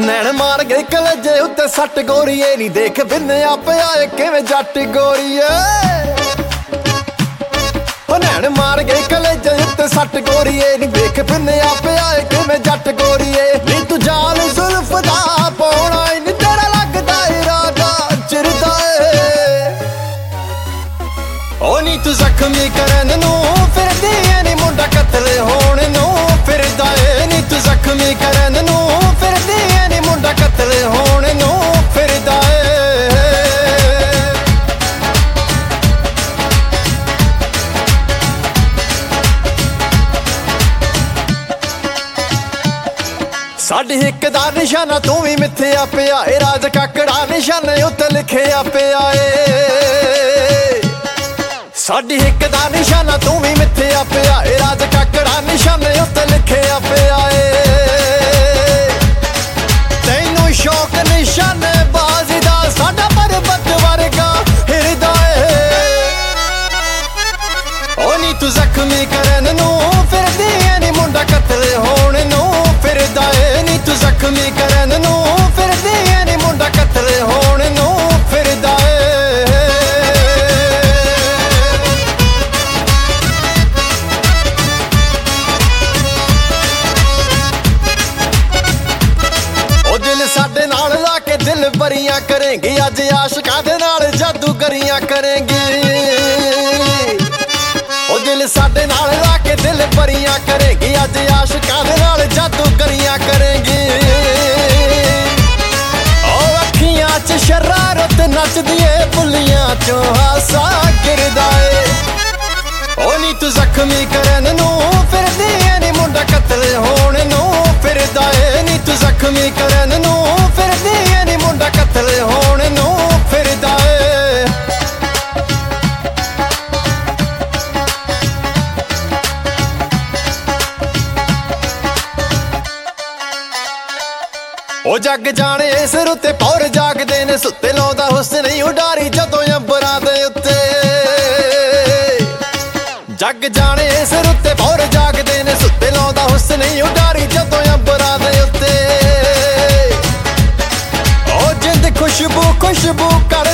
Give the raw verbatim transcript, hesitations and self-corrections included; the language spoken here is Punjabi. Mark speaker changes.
Speaker 1: ਨੈਣ ਮਾਰ ਗਏ ਕਲੇਜੇ ਉੱਤੇ ਸੱਟ ਗੋਰੀਏ ਨੀ ਦੇਖ ਬਿੰਨਿਆ ਪਿਆ ਏ ਕਿਵੇਂ ਜੱਟ ਗੋਰੀਏ। ਉਹ ਨੈਣ ਮਾਰ ਗਏ ਕਲੇਜੇ ਉੱਤੇ ਸੱਟ ਗੋਰੀਏ ਨੀ ਦੇਖ ਬਿੰਨਿਆ ਪਿਆ ਏ ਕਿਵੇਂ ਜੱਟ ਗੋਰੀਏ। ਨੀ ਤੂੰ ਜਾਲ ਜ਼ੁਲਫ ਦਾ ਪਾਉਣਾ ਨੀ ਤੇਰਾ ਲੱਗਦਾ ਏ ਰਾਜਾ ਚਿਰਦਾ ਏ। ਉਹ ਨੀ ਤੂੰ ਜ਼ਖਮੀ ਕਰਨ ਨੂੰ ਫਿਰਦੀ ਏ ਨੀ ਮੁੰਡਾ ਕਤਲ ਹੋਣ ਨੂੰ ਫਿਰਦਾ ਏ। ਨੀ ਤੂੰ ਜ਼ਖਮੀ ਕਰਨ ਨੂੰ ਫਿਰਦੀ ਏ ਨੀ ਮੁੰਡਾ ਕਤਲ ਹੋਣ ਨੂੰ ਫਿਰਦਾ ਏ। ਸਾਡੀ ਇੱਕ ਦਾ ਨਿਸ਼ਾਨਾ ਤੂੰ ਵੀ ਮਿੱਥਿਆ ਪਿਆ ਏ। ਰਾਜ ਕਾਕੜਾ ਨਿਸ਼ਾਨੇ ਉੱਤੇ ਲਿਖਿਆ ਪਿਆ ਏ। ਸਾਡੀ ਇੱਕ ਦਾ ਨਿਸ਼ਾਨਾ ਤੂੰ ਵੀ ਮਿੱਥਿਆ ਪਿਆ ਏ। ਰਾਜ ਕਾਕੜਾ ਨਿਸ਼ਾਨੇ ਉੱਤੇ ਲਿਖਿਆ ਪਿਆ ਏ। ਤੈਨੂੰ ਸ਼ੌਕ ਨਿਸ਼ਾਨੇ ਬਾਜ਼ੀ ਦਾ ਸਾਡਾ ਪਰਬਤ ਵਰਗਾ ਹਿਰਦਾ ਏ। ਉਹ ਨੀ ਤੂੰ ਜ਼ਖਮੀ ਕਰਨ ਨੂੰ ਫਿਰਦੀ ਏ ਨੀ ਮੁੰਡਾ ਕਤਲ ਹੋਣ ਨੂੰ ਫਿਰਦਾ ਏ। ਨੀ ਤੂੰ ਜ਼ਖਮੀ ਕਰਨ ਨੂੰ ਫਿਰਦੀ ਏ ਨੀ ਮੁੰਡਾ ਕਤਲ ਹੋਣ ਨੂੰ ਫਿਰਦਾ ਏ। ਉਹ ਦਿਲ ਸਾਡੇ ਨਾਲ ਲਾ ਕੇ ਦਿਲ ਬਰੀਆਂ ਕਰੇਂਗੀ ਅੱਜ ਆਸ਼ਿਕਾਂ ਦੇ ਨਾਲ ਜਾਦੂਗਰੀਆਂ ਕਰੇਂਗੀ। ਉਹ ਦਿਲ ਸਾਡੇ ਨਾਲ ਲਾ ਕੇ ਦਿਲ ਬਰੀਆਂ ਕਰੇਗੀ ਅੱਜ ਆਸ਼ਿਕਾਂ ਦੇ ਨਾਲ ਜਾਦੂਗਰੀਆਂ ਕਰੇਗੀ। ਉਹ ਅੱਖੀਆਂ 'ਚ ਸ਼ਰਾਰਤ ਨੱਚਦੀ ਏ ਬੁੱਲੀਆਂ 'ਚੋਂ ਹਾਸਾ ਗਿਰਦਾ ਏ। ਉਹ ਨੀ ਤੂੰ ਜ਼ਖਮੀ ਕਰਨ ਨੂੰ ਫਿਰਦੀ ਏ ਨੀ ਮੁੰਡਾ ਕਤਲ ਹੋਣ ਨੂੰ ਫਿਰਦਾ ਏ। ਨੀ ਤੂੰ ਜ਼ਖਮੀ ਕਰਨ ਨੂੰ ਫਿਰਦੀ ਏ ਨੀ ਮੁੰਡਾ ਕਤਲ ਹੋਣ ਨੂੰ ਫਿਰਦਾ ਏ। ਉਹ ਜੱਗ ਜਾਣੇ ਸਿਰ ਉੱਤੇ ਪੌਰ ਜਾਗਦੇ ਨੇ ਸੁੱਤੇ ਲਾਉਂਦਾ ਹੁਸਨ ਹੀ ਉਡਾਰੀ ਜਦੋਂ ਅੰਬਰਾਂ ਦੇ ਉੱਤੇ। ਜੱਗ ਜਾਣੇ ਸਿਰ ਉੱਤੇ ਪੌਰ ਜਾਗਦੇ ਨੇ ਸੁੱਤੇ ਲਾਉਂਦਾ ਹੁਸਨ ਹੀ ਉਡਾਰੀ ਜਦੋਂ ਅੰਬਰਾਂ ਦੇ ਉੱਤੇ। ਉਹ ਜਿੰਦ ਖੁਸ਼ਬੂ ਖੁਸ਼ਬੂ ਕਰ